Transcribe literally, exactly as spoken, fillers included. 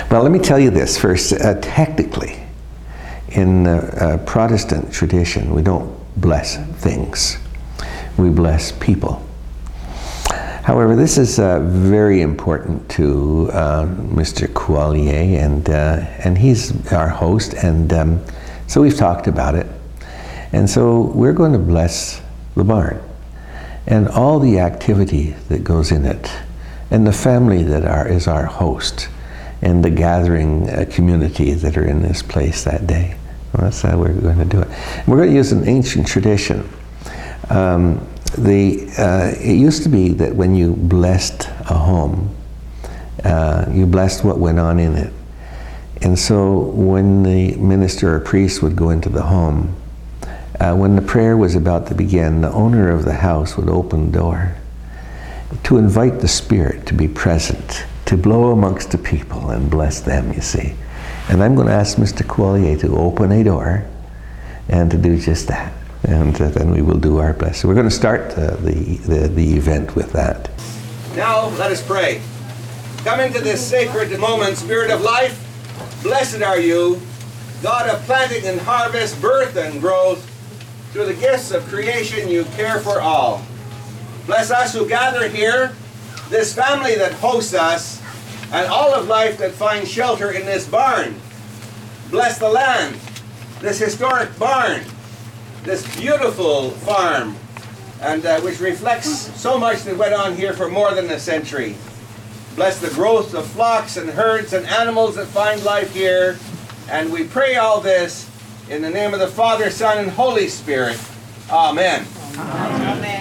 Well, let me tell you this first. Uh, technically, in uh, uh, Protestant tradition, we don't bless things. We bless people. However, this is uh, very important to uh, Mister Coallier, and uh, and he's our host, and um, so we've talked about it. And so we're going to bless the barn and all the activity that goes in it, and the family that are, is our host, and the gathering uh, community that are in this place that day. Well, that's how we're going to do it. We're going to use an ancient tradition. Um, the, uh, it used to be that when you blessed a home, uh, you blessed what went on in it. And so when the minister or priest would go into the home, uh, when the prayer was about to begin, the owner of the house would open the door to invite the Spirit to be present, to blow amongst the people and bless them, you see. And I'm going to ask Mister Coallier to open a door and to do just that. And uh, then we will do our best. So we're going to start uh, the, the, the event with that. Now let us pray. Come into this sacred moment, Spirit of life. Blessed are you, God of planting and harvest, birth and growth. Through the gifts of creation you care for all. Bless us who gather here, this family that hosts us, and all of life that finds shelter in this barn. Bless the land, this historic barn, this beautiful farm, and uh, which reflects so much that went on here for more than a century. Bless the growth of flocks and herds and animals that find life here. And we pray all this in the name of the Father, Son, and Holy Spirit. Amen. Amen.